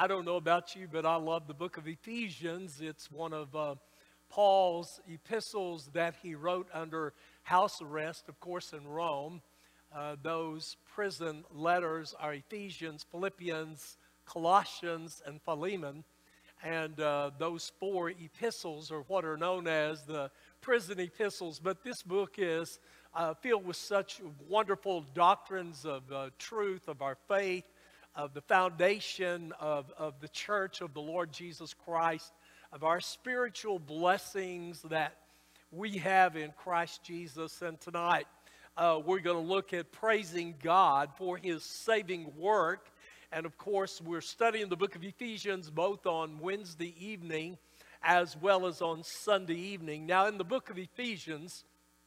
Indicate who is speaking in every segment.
Speaker 1: I don't know about you, but I love the book of Ephesians. It's one of Paul's epistles that he wrote under house arrest, of course, in Rome. Those prison letters are Ephesians, Philippians, Colossians, and Philemon. And those four epistles are what are known as the prison epistles. But this book is filled with such wonderful doctrines of truth, of our faith, of the foundation of the church of the Lord Jesus Christ, of our spiritual blessings that we have in Christ Jesus. And tonight we're going to look at praising God for His saving work. And of course, we're studying the book of Ephesians both on Wednesday evening as well as on Sunday evening. Now, in the book of Ephesians,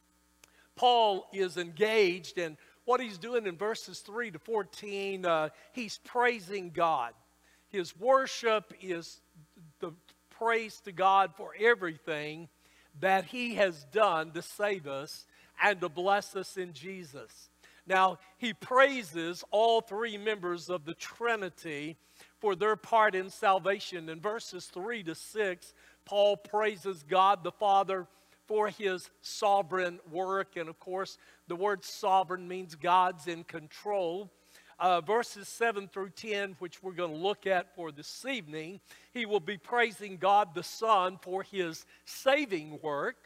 Speaker 1: Paul is engaged, and what he's doing in verses 3 to 14, he's praising God. His worship is the praise to God for everything that He has done to save us and to bless us in Jesus. Now, he praises all three members of the Trinity for their part in salvation. In verses 3 to 6, Paul praises God the Father for His sovereign work. And of course, the word sovereign means God's in control. Verses 7 through 10, which we're going to look at for this evening, he will be praising God the Son for His saving work.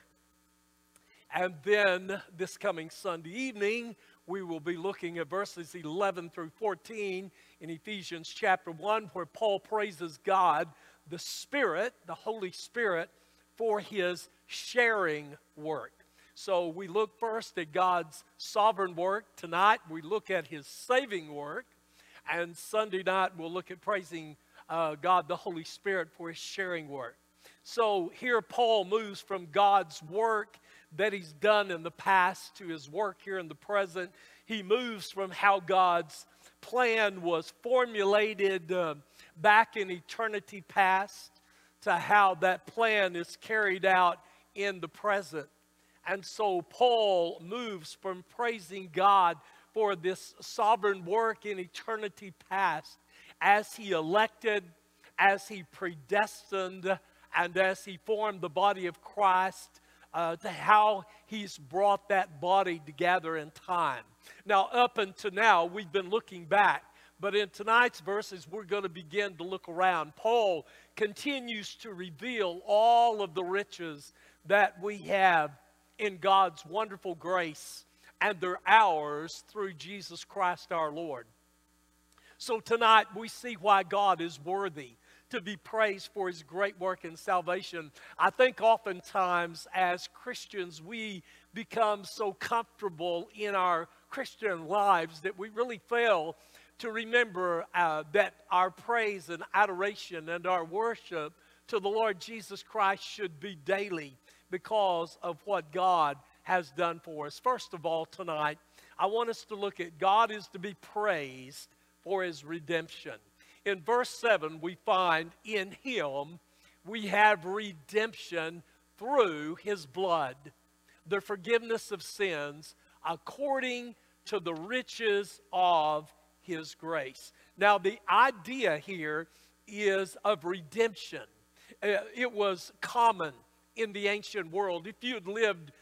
Speaker 1: And then this coming Sunday evening, we will be looking at verses 11 through 14 in Ephesians chapter 1, where Paul praises God, the Spirit, the Holy Spirit, for His sharing work. So we look first at God's sovereign work. Tonight we look at His saving work. And Sunday night we'll look at praising God, the Holy Spirit, for His sharing work. So here Paul moves from God's work that He's done in the past to His work here in the present. He moves from how God's plan was formulated back in eternity past to how that plan is carried out in the present. And so Paul moves from praising God for this sovereign work in eternity past as He elected, as He predestined, and as He formed the body of Christ, to how He's brought that body together in time. Now, up until now, we've been looking back. But in tonight's verses, we're going to begin to look around. Paul continues to reveal all of the riches that we have in God's wonderful grace, and they're ours through Jesus Christ our Lord. So tonight, we see why God is worthy to be praised for His great work in salvation. I think oftentimes as Christians, we become so comfortable in our Christian lives that we really fail to remember that our praise and adoration and our worship to the Lord Jesus Christ should be daily because of what God has done for us. First of all, tonight, I want us to look at God is to be praised for His redemption. In verse 7, we find in Him we have redemption through His blood, the forgiveness of sins according to the riches of His grace. Now, the idea here is of redemption. It was common in the ancient world. If you had lived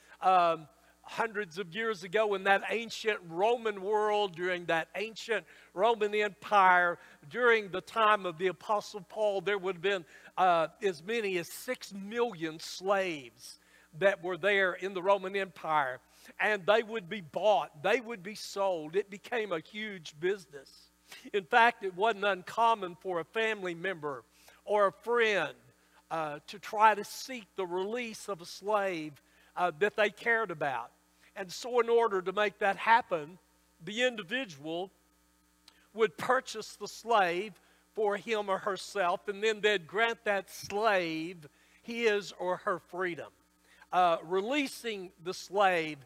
Speaker 1: hundreds of years ago in that ancient Roman world, during that ancient Roman Empire, during the time of the Apostle Paul, there would have been as many as 6 million slaves that were there in the Roman Empire. And they would be bought, they would be sold. It became a huge business. In fact, it wasn't uncommon for a family member or a friend to try to seek the release of a slave that they cared about. And so in order to make that happen, the individual would purchase the slave for him or herself, and then they'd grant that slave his or her freedom. Releasing the slave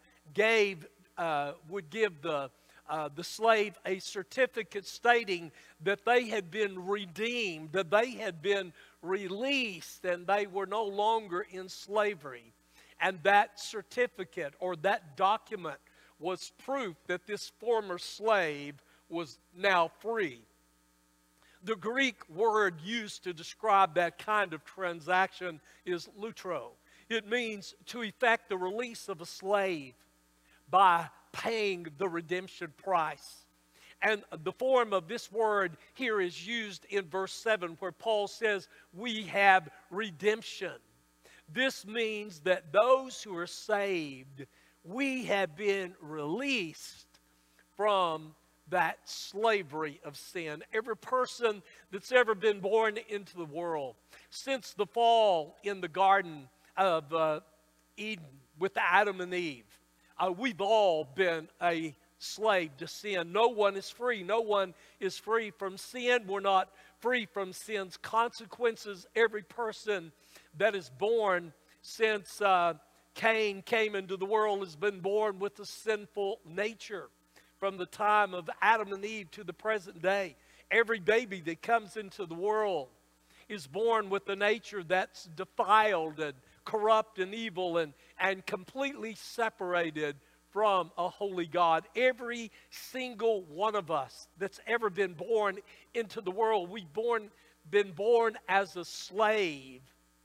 Speaker 1: would give the slave a certificate stating that they had been redeemed, that they had been released, and they were no longer in slavery. And that certificate or that document was proof that this former slave was now free. The Greek word used to describe that kind of transaction is lutro. It means to effect the release of a slave by paying the redemption price. And the form of this word here is used in verse 7, where Paul says, we have redemption. This means that those who are saved, we have been released from that slavery of sin. Every person that's ever been born into the world, since the fall in the Garden of Eden with Adam and Eve, we've all been a slave to sin. No one is free. No one is free from sin. We're not free from sin's consequences. Every person that is born since Cain came into the world has been born with a sinful nature. From the time of Adam and Eve to the present day, every baby that comes into the world is born with a nature that's defiled and corrupt and evil and completely separated from a holy God. Every single one of us that's ever been born into the world, we've been born as a slave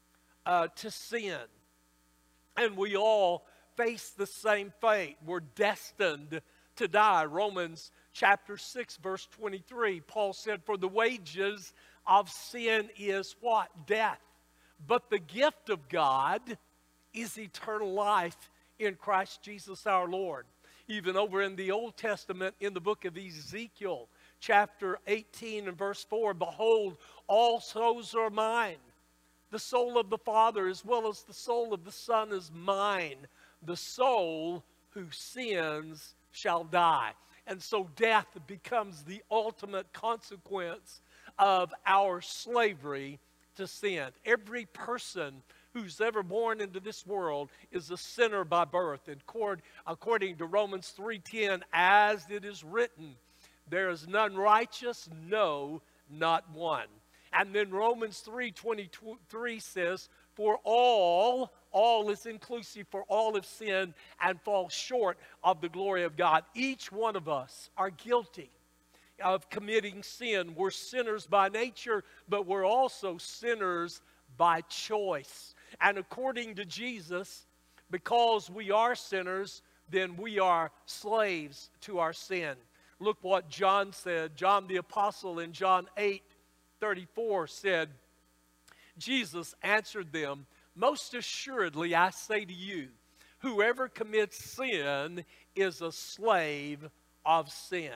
Speaker 1: to sin. And we all face the same fate. We're destined to die. Romans chapter 6, verse 23, Paul said, for the wages of sin is what? Death. But the gift of God is eternal life in Christ Jesus our Lord. Even over in the Old Testament, in the book of Ezekiel, chapter 18 and verse 4, behold, all souls are mine. The soul of the Father as well as the soul of the Son is mine. The soul who sins shall die. And so death becomes the ultimate consequence of our slavery to sin. Every person who's ever born into this world is a sinner by birth. And according to Romans 3:10, as it is written, there is none righteous, no, not one. And then Romans 3:23 says, for all is inclusive, for all have sinned and fall short of the glory of God. Each one of us are guilty of committing sin. We're sinners by nature, but we're also sinners by choice. And according to Jesus, because we are sinners, then we are slaves to our sin. Look what John said. John the Apostle in John 8:34 said, Jesus answered them, most assuredly I say to you, whoever commits sin is a slave of sin.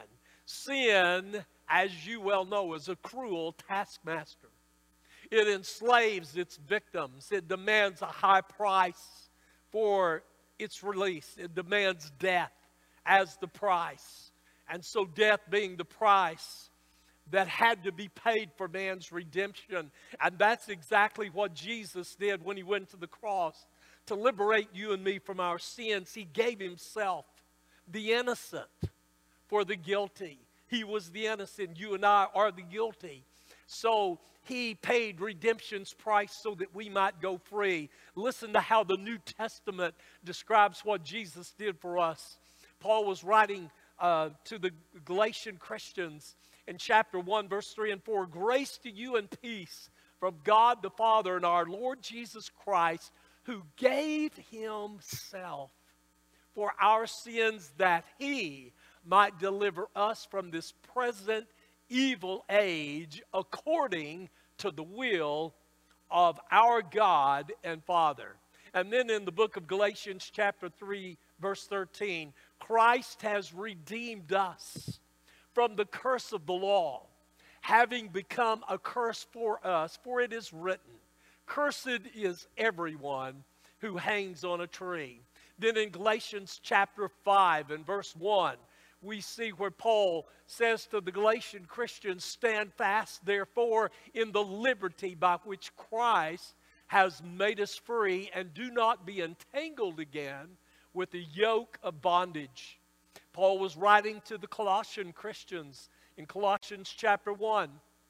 Speaker 1: Sin, as you well know, is a cruel taskmaster. It enslaves its victims. It demands a high price for its release. It demands death as the price. And so death being the price that had to be paid for man's redemption. And that's exactly what Jesus did when he went to the cross. To liberate you and me from our sins, he gave himself, the innocent, for the guilty. He was the innocent. You and I are the guilty. So he paid redemption's price so that we might go free. Listen to how the New Testament describes what Jesus did for us. Paul was writing to the Galatian Christians in chapter 1, verse 3 and 4. Grace to you and peace from God the Father and our Lord Jesus Christ, who gave himself for our sins that he might deliver us from this present evil age according to the will of our God and Father. And then in the book of Galatians chapter 3, verse 13, Christ has redeemed us from the curse of the law, having become a curse for us. For it is written, cursed is everyone who hangs on a tree. Then in Galatians chapter 5 and verse 1, we see where Paul says to the Galatian Christians, stand fast, therefore, in the liberty by which Christ has made us free, and do not be entangled again with the yoke of bondage. Paul was writing to the Colossian Christians in Colossians chapter 1,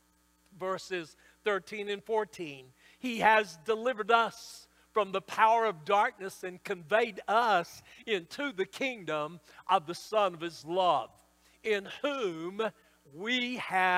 Speaker 1: verses 13 and 14. He has delivered us from the power of darkness and conveyed us into the kingdom of the Son of his love, in whom we have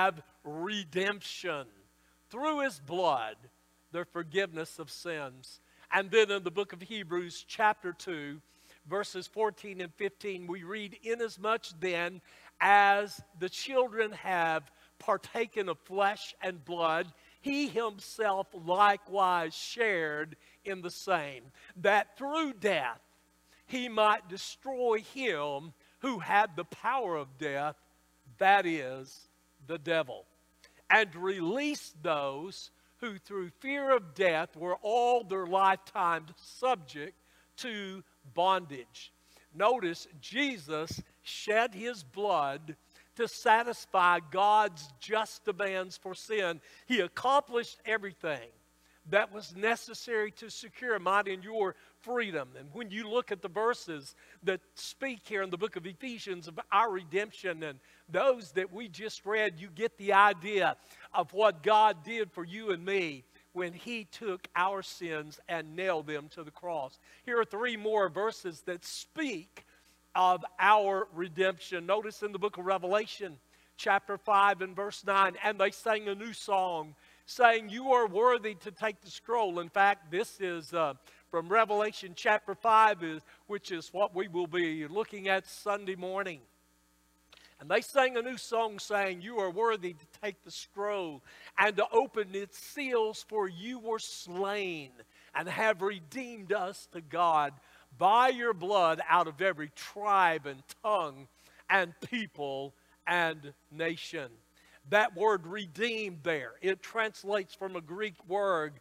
Speaker 1: redemption through his blood, the forgiveness of sins. And then in the book of Hebrews chapter 2, verses 14 and 15, we read, "Inasmuch then as the children have partaken of flesh and blood, he himself likewise shared in the same, that through death he might destroy him who had the power of death, that is, the devil, and release those who through fear of death were all their lifetime subject to bondage." Notice, Jesus shed his blood to satisfy God's just demands for sin. He accomplished everything that was necessary to secure mine and your freedom. And when you look at the verses that speak here in the book of Ephesians of our redemption and those that we just read, you get the idea of what God did for you and me when he took our sins and nailed them to the cross. Here are three more verses that speak of our redemption. Notice in the book of Revelation, chapter 5 and verse 9, "And they sang a new song, saying, you are worthy to take the scroll." In fact, this is from Revelation chapter 5, which is what we will be looking at Sunday morning. "And they sang a new song, saying, you are worthy to take the scroll and to open its seals, for you were slain and have redeemed us to God by your blood out of every tribe and tongue and people and nation." That word redeemed there, it translates from a Greek word,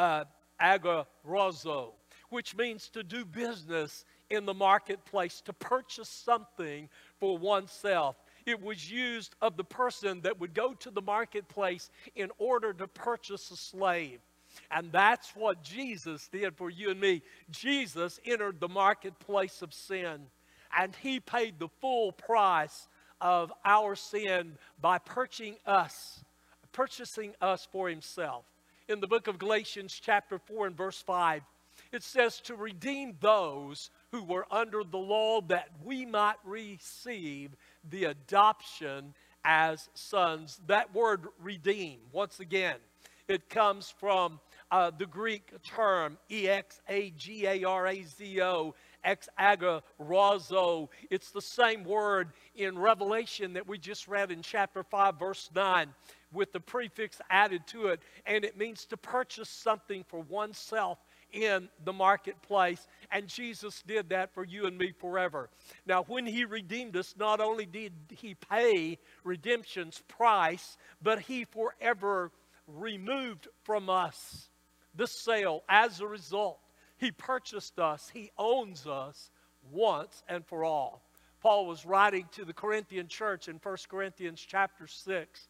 Speaker 1: agorozo, which means to do business in the marketplace, to purchase something for oneself. It was used of the person that would go to the marketplace in order to purchase a slave. And that's what Jesus did for you and me. Jesus entered the marketplace of sin, and he paid the full price of our sin by purchasing us for himself. In the book of Galatians chapter 4 and verse 5, it says, "To redeem those who were under the law, that we might receive the adoption as sons." That word redeem, once again, it comes from the Greek term exagarazo, exagarazo. It's the same word in Revelation that we just read in chapter 5, verse 9, with the prefix added to it. And it means to purchase something for oneself in the marketplace. And Jesus did that for you and me forever. Now, when he redeemed us, not only did he pay redemption's price, but he forever removed from us the sale. As a result, he purchased us. He owns us once and for all. Paul was writing to the Corinthian church in 1 Corinthians chapter 6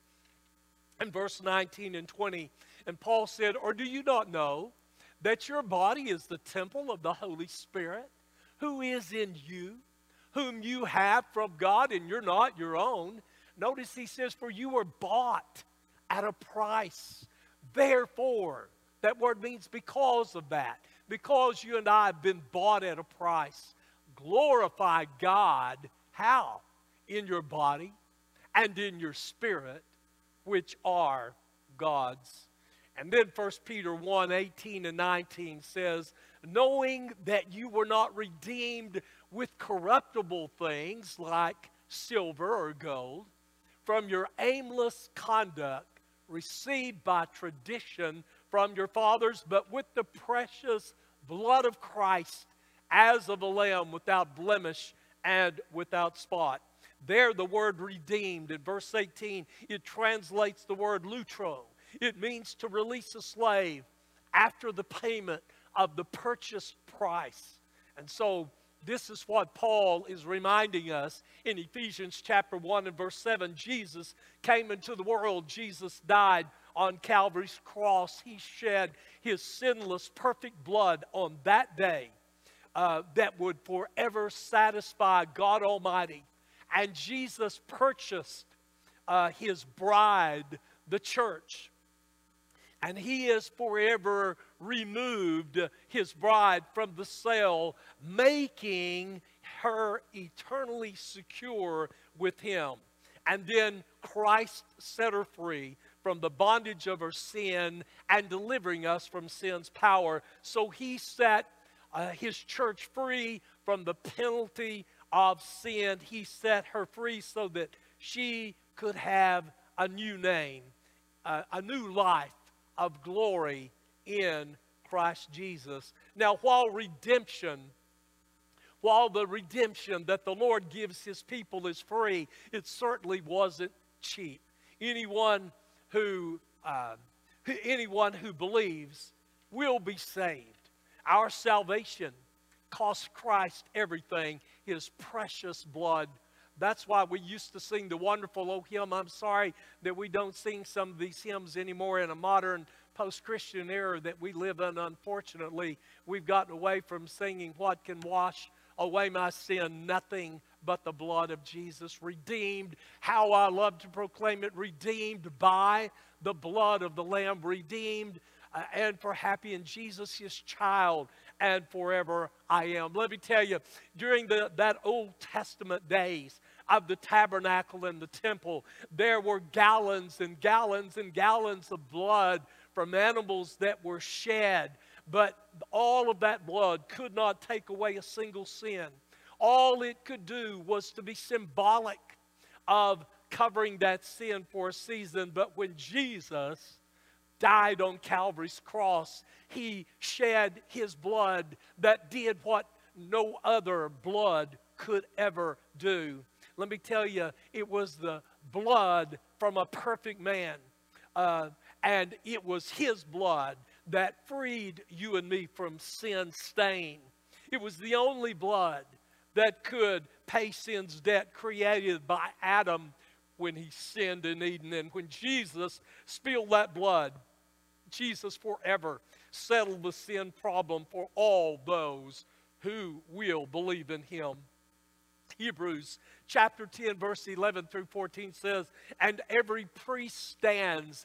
Speaker 1: and verse 19 and 20. And Paul said, "Or do you not know that your body is the temple of the Holy Spirit, who is in you, whom you have from God, and you're not your own?" Notice he says, "For you were bought at a price. Therefore," that word means because of that. Because you and I have been bought at a price. Glorify God. How? In your body and in your spirit, which are God's. And then 1 Peter 1, 18 and 19 says, "Knowing that you were not redeemed with corruptible things like silver or gold, from your aimless conduct received by tradition from your fathers, but with the precious blood of Christ, as of a lamb without blemish and without spot." There the word redeemed in verse 18, it translates the word lutro. It means to release a slave after the payment of the purchase price. And so this is what Paul is reminding us in Ephesians chapter 1 and verse 7. Jesus came into the world. Jesus died on Calvary's cross. He shed his sinless, perfect blood on that day that would forever satisfy God Almighty. And Jesus purchased his bride, the church. And he has forever removed his bride from the sale, making her eternally secure with him. And then Christ set her free from the bondage of her sin and delivering us from sin's power. So he set his church free from the penalty of sin. He set her free so that she could have a new name, a new life of glory in Christ Jesus. Now, while the redemption that the Lord gives his people is free, it certainly wasn't cheap. Anyone who believes will be saved. Our salvation cost Christ everything, his precious blood. That's why we used to sing the wonderful old hymn. I'm sorry that we don't sing some of these hymns anymore in a modern post-Christian era that we live in. Unfortunately, we've gotten away from singing what can wash away my sin, nothing but the blood of Jesus. Redeemed, how I love to proclaim it, redeemed by the blood of the Lamb, redeemed and for happy in Jesus, his child, and forever I am. Let me tell you, during that Old Testament days of the tabernacle and the temple, there were gallons and gallons and gallons of blood from animals that were shed. But all of that blood could not take away a single sin. All it could do was to be symbolic of covering that sin for a season. But when Jesus died on Calvary's cross, he shed his blood that did what no other blood could ever do. Let me tell you, it was the blood from a perfect man. And it was his blood that freed you and me from sin stain. It was the only blood that could pay sin's debt created by Adam when he sinned in Eden. And when Jesus spilled that blood, Jesus forever settled the sin problem for all those who will believe in him. Hebrews chapter 10 verse 11 through 14 says, and every priest stands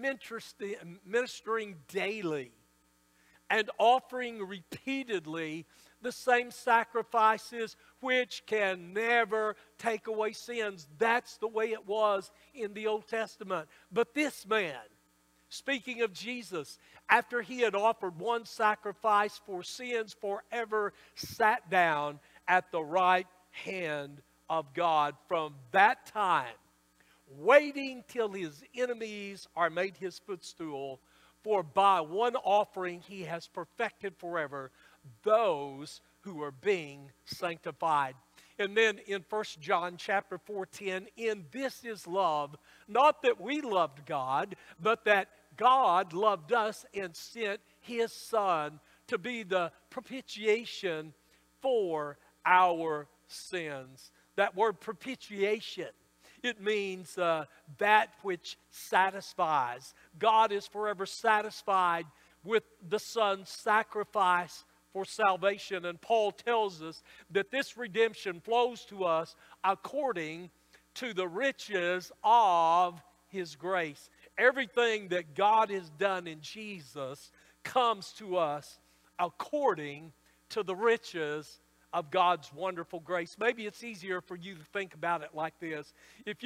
Speaker 1: ministering daily and offering repeatedly the same sacrifices which can never take away sins. That's the way it was in the Old Testament. But this man, speaking of Jesus, after he had offered one sacrifice for sins forever, sat down at the right hand of God. From that time, waiting till his enemies are made his footstool, for by one offering he has perfected forever those who are being sanctified. And then in 1 John chapter 4:10, in this is love, not that we loved God, but that God loved us and sent his Son to be the propitiation for our sins. That word propitiation, it means that which satisfies. God is forever satisfied with the Son's sacrifice for salvation. And Paul tells us that this redemption flows to us according to the riches of his grace. Everything that God has done in Jesus comes to us according to the riches of God's wonderful grace. Maybe it's easier for you to think about it like this. If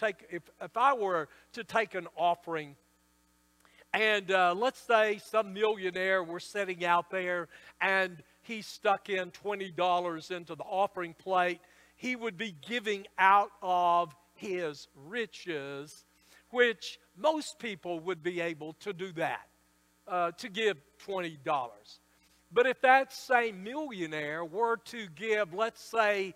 Speaker 1: I were to take an offering, and let's say some millionaire were sitting out there and he stuck in $20 into the offering plate, he would be giving out of his riches, which most people would be able to do that, to give $20. But if that same millionaire were to give, let's say,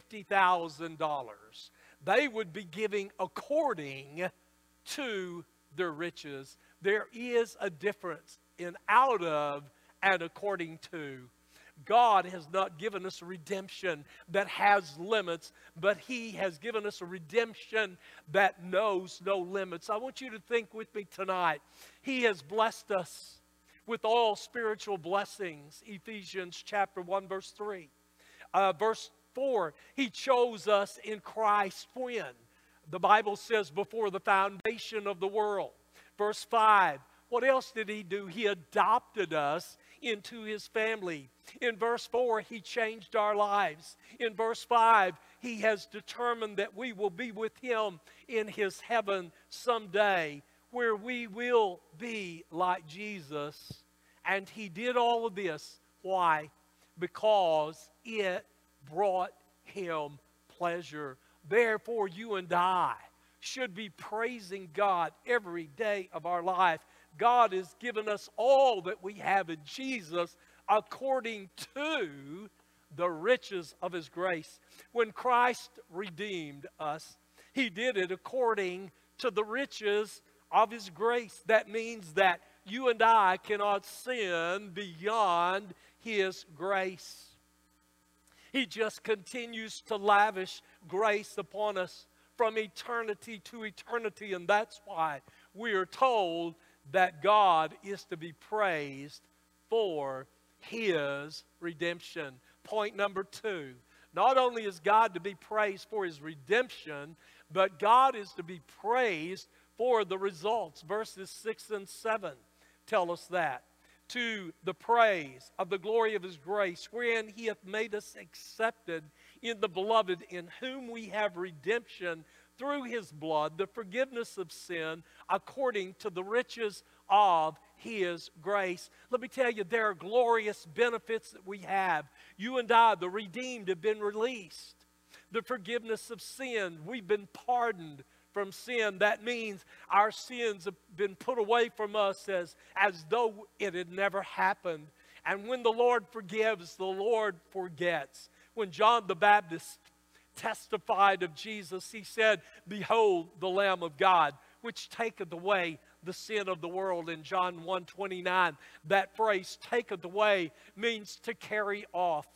Speaker 1: $50,000, they would be giving according to their riches. There is a difference in out of and according to. God has not given us a redemption that has limits, but he has given us a redemption that knows no limits. I want you to think with me tonight. He has blessed us with all spiritual blessings. Ephesians chapter 1 verse 3. Verse 4, he chose us in Christ when? The Bible says before the foundation of the world. Verse 5, what else did he do? He adopted us into his family. In verse 4, he changed our lives. In verse 5, he has determined that we will be with him in his heaven someday, where we will be like Jesus. And he did all of this. Why? Because it brought him pleasure. Therefore, you and I should be praising God every day of our life. God has given us all that we have in Jesus according to the riches of his grace. When Christ redeemed us, he did it according to the riches of his grace. That means that you and I cannot sin beyond his grace. He just continues to lavish grace upon us from eternity to eternity, and that's why we are told that God is to be praised for his redemption. Point number 2, not only is God to be praised for his redemption, but God is to be praised for the results. Verses 6 and 7 tell us that. To the praise of the glory of his grace, wherein he hath made us accepted in the beloved, in whom we have redemption through his blood, the forgiveness of sin, according to the riches of his grace. Let me tell you, there are glorious benefits that we have. You and I, the redeemed, have been released. The forgiveness of sin, we've been pardoned from sin. That means our sins have been put away from us as though it had never happened. And when the Lord forgives, the Lord forgets. When John the Baptist testified of Jesus, he said, "Behold the Lamb of God, which taketh away the sin of the world." In John 1:29, that phrase, "taketh away," means to carry off.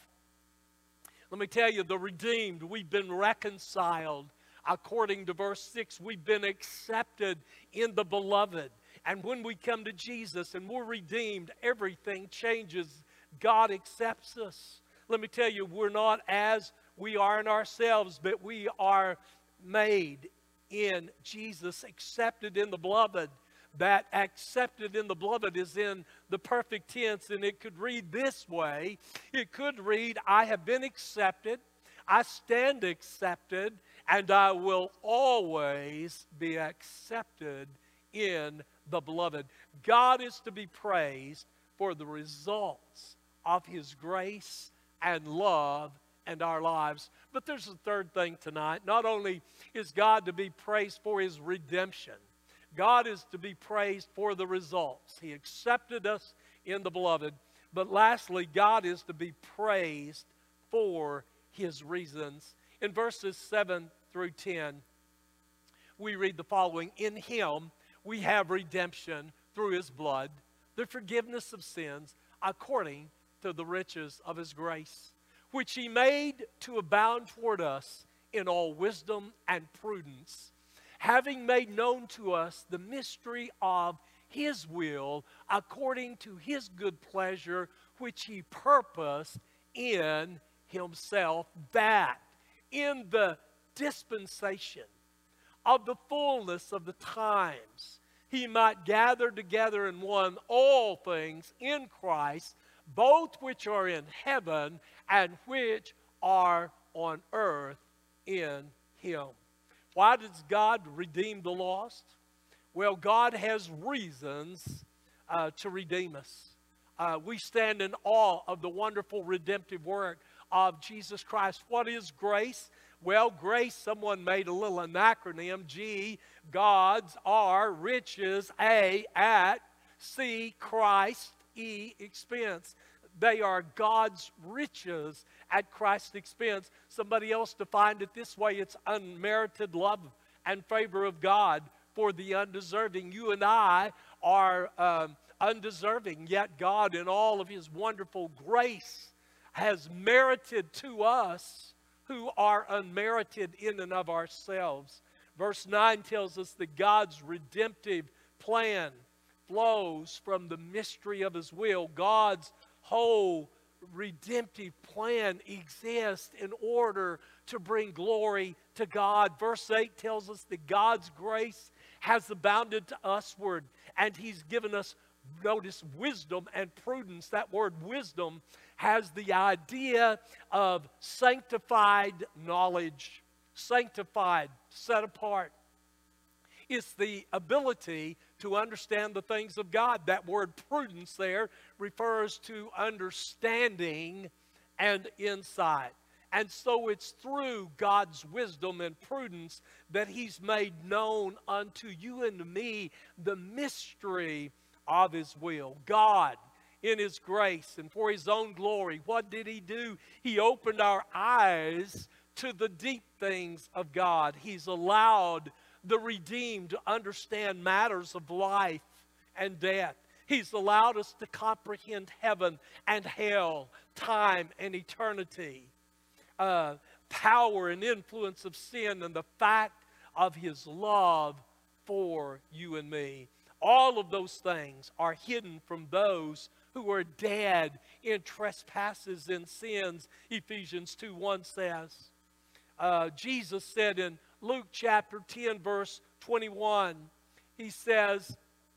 Speaker 1: Let me tell you, the redeemed, we've been reconciled. According to verse 6, we've been accepted in the beloved. And when we come to Jesus and we're redeemed, everything changes. God accepts us. Let me tell you, we're not as we are in ourselves, but we are made in Jesus, accepted in the beloved. That accepted in the beloved is in the perfect tense, and it could read this way. It could read, I have been accepted, I stand accepted, and I will always be accepted in the beloved. God is to be praised for the results of his grace and love in our lives. But there's a third thing tonight. Not only is God to be praised for his redemption, God is to be praised for the results. He accepted us in the beloved. But lastly, God is to be praised for his reasons. In verses 7 through 10, we read the following. In him we have redemption through his blood, the forgiveness of sins, according to the riches of his grace, which he made to abound toward us in all wisdom and prudence, having made known to us the mystery of his will, according to his good pleasure, which he purposed in himself, that in the dispensation of the fullness of the times he might gather together in one all things in Christ, both which are in heaven and which are on earth in him. Why does God redeem the lost? Well, God has reasons to redeem us. We stand in awe of the wonderful redemptive work of Jesus Christ. What is grace? Well, grace, someone made a little acronym, G, God's, R, riches, A, at, C, Christ, E, expense. They are God's riches at Christ's expense. Somebody else defined it this way. It's unmerited love and favor of God for the undeserving. You and I are undeserving, yet God in all of his wonderful grace has merited to us who are unmerited in and of ourselves. Verse 9 tells us that God's redemptive plan flows from the mystery of his will. God's whole redemptive plan exists in order to bring glory to God. Verse 8 tells us that God's grace has abounded to usward, and he's given us, notice, wisdom and prudence. That word wisdom has the idea of sanctified knowledge, sanctified, set apart. It's the ability to understand the things of God. That word prudence there refers to understanding and insight. And so it's through God's wisdom and prudence that he's made known unto you and to me the mystery of his will. God, in his grace and for his own glory, what did he do? He opened our eyes to the deep things of God. He's allowed the redeemed to understand matters of life and death. He's allowed us to comprehend heaven and hell, time and eternity, power and influence of sin, and the fact of his love for you and me. All of those things are hidden from those who are dead in trespasses and sins, Ephesians 2:1 says. Jesus said in Luke chapter 10, verse 21, he says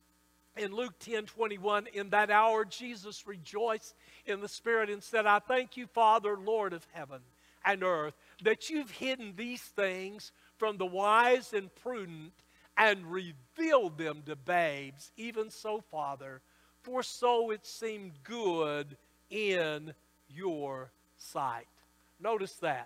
Speaker 1: in Luke 10:21, in that hour Jesus rejoiced in the Spirit and said, I thank you, Father, Lord of heaven and earth, that you've hidden these things from the wise and prudent and revealed them to babes. Even so, Father, for so it seemed good in your sight. Notice that.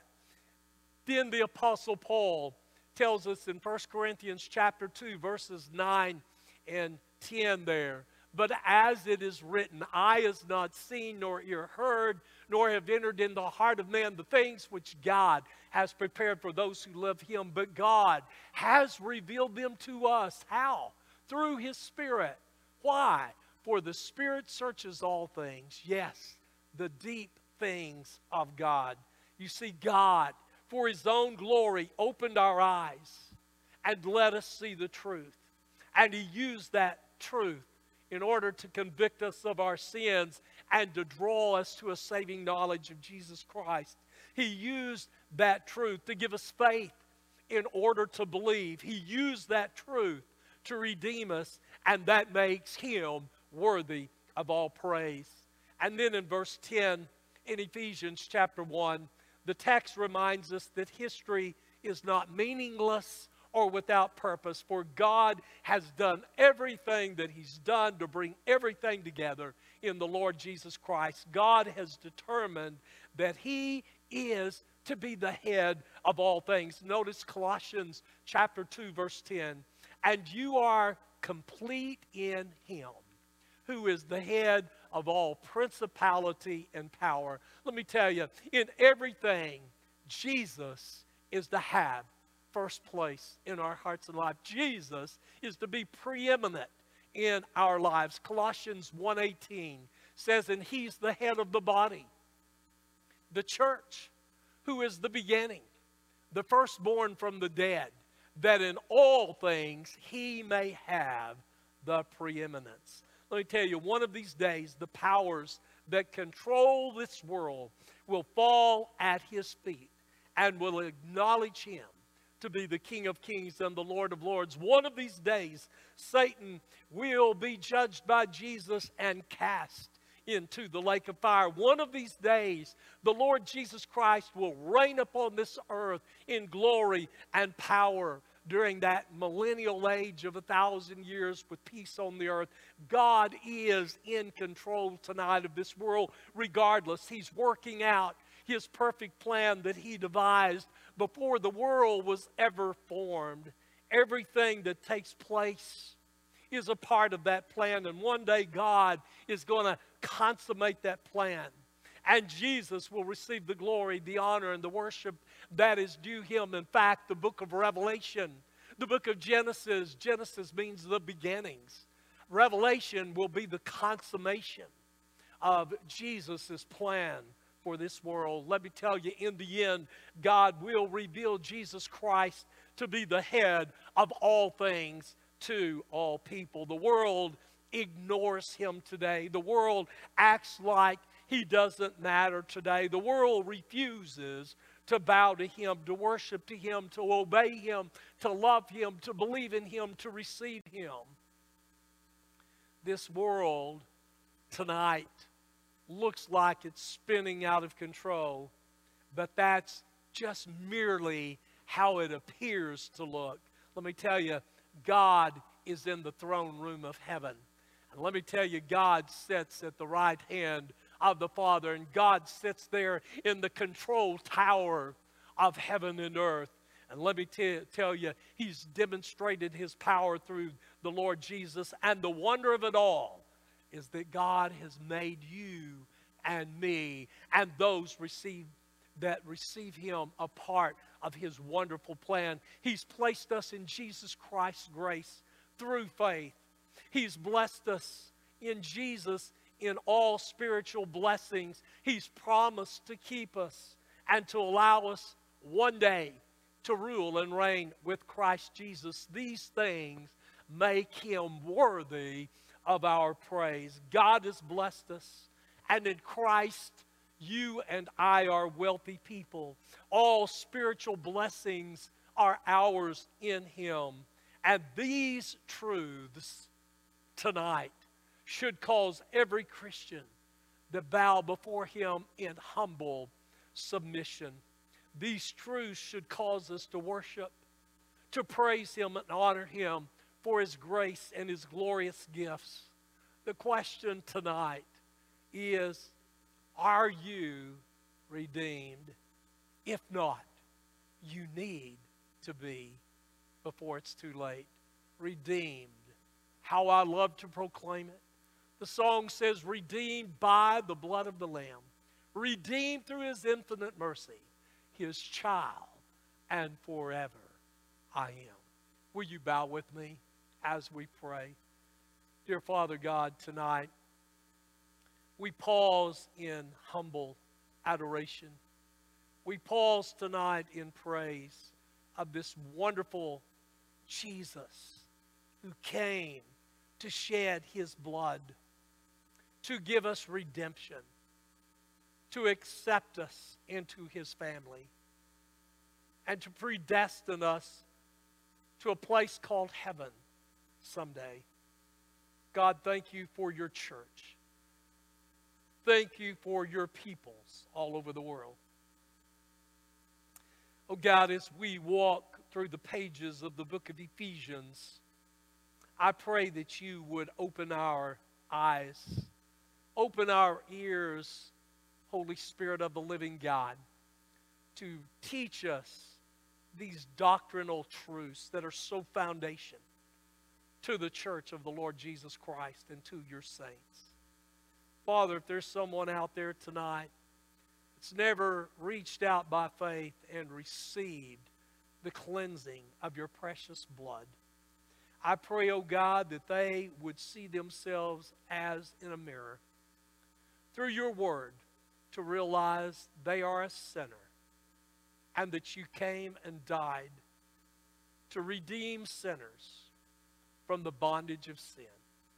Speaker 1: Then the Apostle Paul tells us in 1 Corinthians chapter 2, verses 9 and 10 there. But as it is written, eye has not seen, nor ear heard, nor have entered in the heart of man the things which God has prepared for those who love him. But God has revealed them to us. How? Through his Spirit. Why? For the Spirit searches all things. Yes, the deep things of God. You see, God, for his own glory, opened our eyes and let us see the truth. And he used that truth in order to convict us of our sins and to draw us to a saving knowledge of Jesus Christ. He used that truth to give us faith in order to believe. He used that truth to redeem us, and that makes him worthy of all praise. And then in verse 10 in Ephesians chapter 1, the text reminds us that history is not meaningless or without purpose, for God has done everything that he's done to bring everything together in the Lord Jesus Christ. God has determined that he is to be the head of all things. Notice Colossians chapter 2, verse 10. And you are complete in him, who is the head of all principality and power. Let me tell you, in everything, Jesus is to have first place in our hearts and life. Jesus is to be preeminent in our lives. Colossians 1:18 says, and he's the head of the body, the church, who is the beginning, the firstborn from the dead, that in all things he may have the preeminence. Let me tell you, one of these days, the powers that control this world will fall at his feet and will acknowledge him to be the King of Kings and the Lord of Lords. One of these days, Satan will be judged by Jesus and cast into the lake of fire. One of these days, the Lord Jesus Christ will reign upon this earth in glory and power during that millennial age of 1,000 years with peace on the earth. God is in control tonight of this world regardless. He's working out his perfect plan that he devised before the world was ever formed. Everything that takes place is a part of that plan, and one day God is going to consummate that plan. And Jesus will receive the glory, the honor, and the worship that is due him. In fact, the book of Revelation, the book of Genesis, Genesis means the beginnings. Revelation will be the consummation of Jesus' plan for this world. Let me tell you, in the end, God will reveal Jesus Christ to be the head of all things to all people. The world ignores him today. The world acts like he doesn't matter today. The world refuses to bow to Him, to worship to Him, to obey Him, to love Him, to believe in Him, to receive Him. This world tonight looks like it's spinning out of control, but that's just merely how it appears to look. Let me tell you, God is in the throne room of heaven. And let me tell you, God sits at the right hand of the Father, and God sits there in the control tower of heaven and earth. And let me tell you, He's demonstrated His power through the Lord Jesus. And the wonder of it all is that God has made you and me and those that receive Him a part of His wonderful plan. He's placed us in Jesus Christ's grace through faith. He's blessed us in Jesus in all spiritual blessings. He's promised to keep us and to allow us one day to rule and reign with Christ Jesus. These things make Him worthy of our praise. God has blessed us, and in Christ, you and I are wealthy people. All spiritual blessings are ours in Him. And these truths tonight should cause every Christian to bow before Him in humble submission. These truths should cause us to worship, to praise Him and honor Him for His grace and His glorious gifts. The question tonight is, are you redeemed? If not, you need to be before it's too late. Redeemed. How I love to proclaim it. The song says, redeemed by the blood of the Lamb. Redeemed through His infinite mercy. His child, and forever I am. Will you bow with me as we pray? Dear Father God, tonight we pause in humble adoration. We pause tonight in praise of this wonderful Jesus who came to shed His blood, to give us redemption, to accept us into His family, and to predestine us to a place called heaven someday. God, thank You for Your church. Thank You for Your peoples all over the world. Oh God, as we walk through the pages of the book of Ephesians, I pray that You would open our eyes, open our ears, Holy Spirit of the living God, to teach us these doctrinal truths that are so foundation to the church of the Lord Jesus Christ and to Your saints. Father, if there's someone out there tonight that's never reached out by faith and received the cleansing of Your precious blood, I pray, oh God, that they would see themselves as in a mirror through Your word, to realize they are a sinner and that You came and died to redeem sinners from the bondage of sin.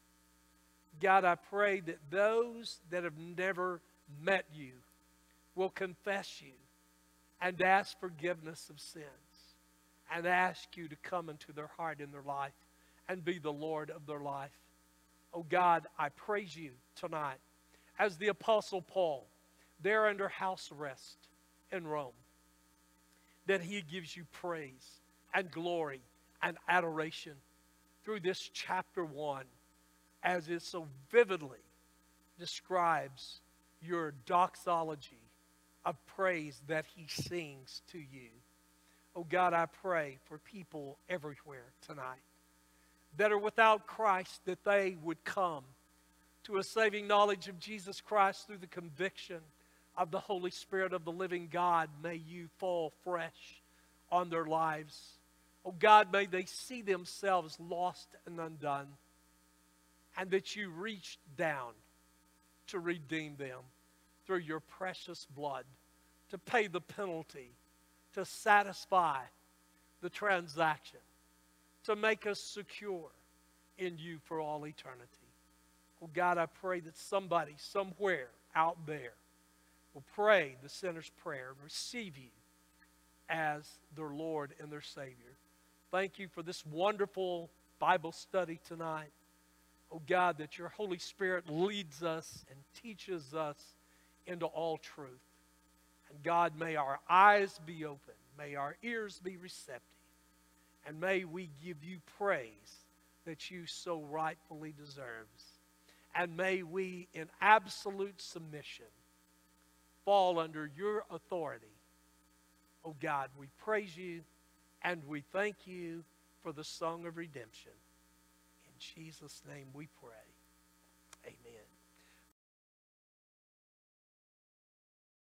Speaker 1: God, I pray that those that have never met You will confess You and ask forgiveness of sins and ask You to come into their heart and their life and be the Lord of their life. Oh God, I praise You tonight as the Apostle Paul, there under house arrest in Rome, that he gives You praise and glory and adoration through this chapter 1, as it so vividly describes Your doxology of praise that he sings to You. Oh God, I pray for people everywhere tonight that are without Christ, that they would come to a saving knowledge of Jesus Christ through the conviction of the Holy Spirit of the living God. May You fall fresh on their lives. Oh God, may they see themselves lost and undone, and that You reached down to redeem them through Your precious blood, to pay the penalty, to satisfy the transaction, to make us secure in You for all eternity. Oh God, I pray that somebody somewhere out there will pray the sinner's prayer and receive You as their Lord and their Savior. Thank you for this wonderful Bible study tonight. Oh God, that your Holy Spirit leads us and teaches us into all truth. And God, may our eyes be open, may our ears be receptive, and may we give you praise that you so rightfully deserves. And may we, in absolute submission, fall under your authority. Oh God, we praise you and we thank you for the song of redemption. In Jesus' name we pray. Amen.